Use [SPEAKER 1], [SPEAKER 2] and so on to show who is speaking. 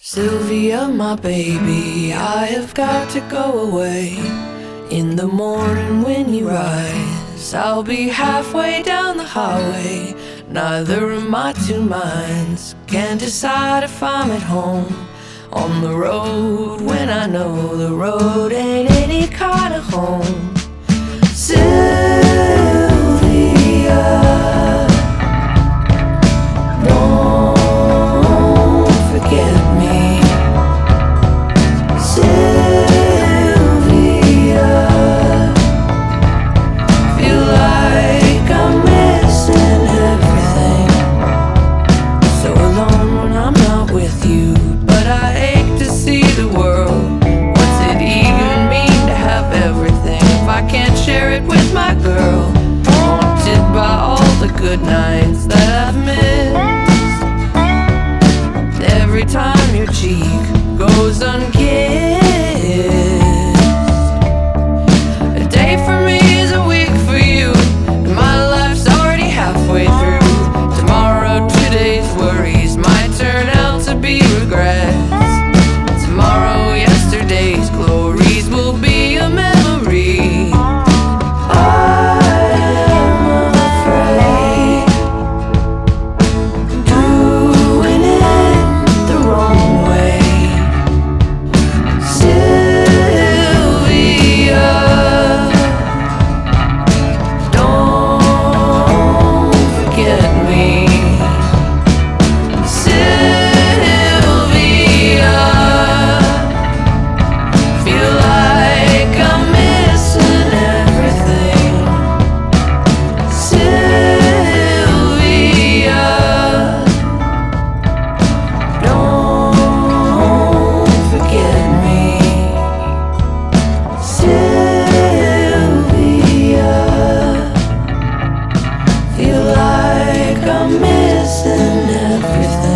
[SPEAKER 1] Sylvia, my baby, I have got to go away. In the morning when you rise, I'll be halfway down the highway. Neither of my two minds can decide if I'm at home on the road when I know the road ain't any kind of home. Sylvia, don't forget me. Sylvia, feel like I'm missing everything. So alone when I'm not with you, but I ache to see the world. What's it even mean to have everything if I can't share it with my girl? Haunted by all the good nights that I've missed. Every time your cheek goes unkissed. A day for me is a week for you, and my life's already halfway through. Tomorrow, today's worries might turn out to be regrets. Tomorrow, yesterday's glories will be a memory. I'm afraid doing it the wrong way. Sylvia, don't forget me. Sylvia, feel like I'm missing everything. Sylvia, don't forget me. Sylvia, feel like I'm missing everything.